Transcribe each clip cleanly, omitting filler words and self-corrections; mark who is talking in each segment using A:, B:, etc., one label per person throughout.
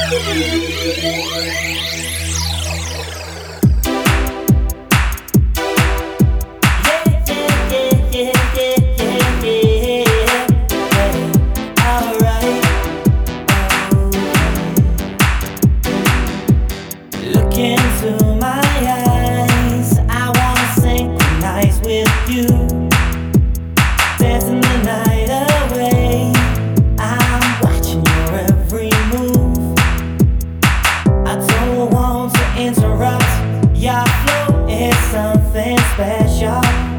A: Into my eyes, I wanna synchronize with you, dancing the night away. I'm watching your every move. I don't want to interrupt. Your flow is something special.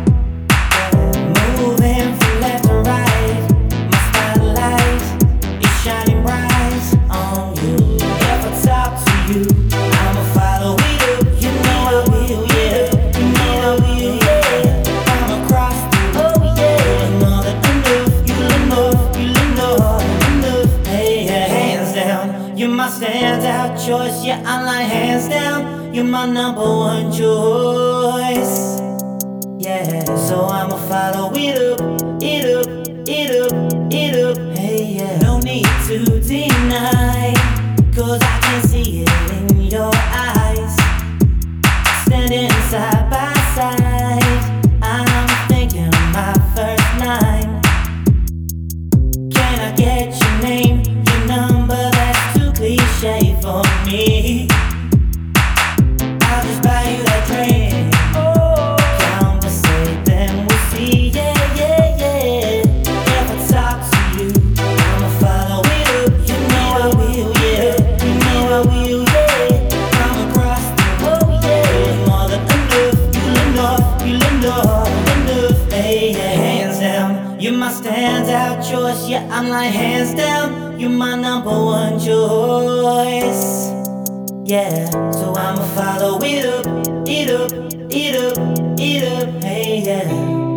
A: Moving from left to right, my spotlight is shining bright on you. If I talk to you, I'ma follow you. You know I will, yeah. You know I will, yeah. I'm across the road, yeah. More than enough, you enough, you enough. Hey, yeah. Hands down, you're my standout choice. Yeah, I'm like hands down, you're my number one choice. Yeah, so I'ma follow it up, it up, it up, it up. Hey, yeah. No need to deny, 'cause I can see it in your eyes. Standing side by side, I'm thinking my first night. Can I get your name, your number? That's too cliche for me. I'll just buy you that drink. Conversate, then we'll see. Yeah, yeah, yeah. If I talk to you, I'ma follow it up. You know I will, yeah. You know I will, yeah. I'm across the road, yeah. More than enough, you enough. Hey, yeah. Hands down, you're my standout choice. Yeah, I'm like hands down, you're my number one choice. Yeah, so I'ma follow it up, it up, it up, it up. Hey, yeah.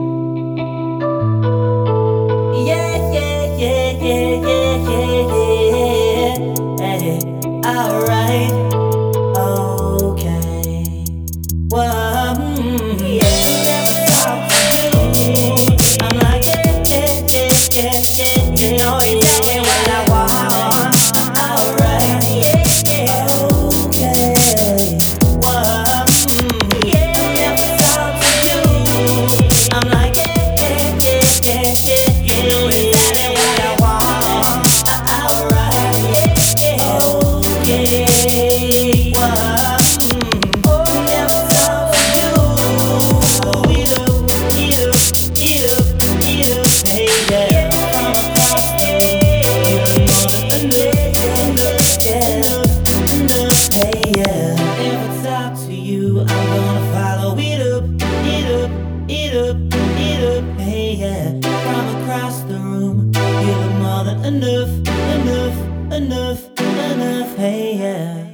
A: Yeah, yeah, yeah, yeah, yeah, yeah, yeah. Hey, alright, okay. Well, yeah. Never talk to you. I'm like, yeah, yeah, yeah, yeah, yeah, yeah. Oh, yeah, when I walk, alright, yeah, yeah. Okay. Well, yeah. Never talk to you. I'm like, yeah, yeah, yeah, yeah, yeah, yeah, yeah. When I walk, alright, yeah, yeah. Okay. Well, never talk to you. Oh, eat up, eat up, eat up, eat up. Hey, yeah. Come across the room. Enough, hey, yeah. If I talk to you, I'm gonna follow it up, it up, it up, it up. Hey, yeah. From across the room, you're more than enough, enough, enough, enough. Hey, yeah.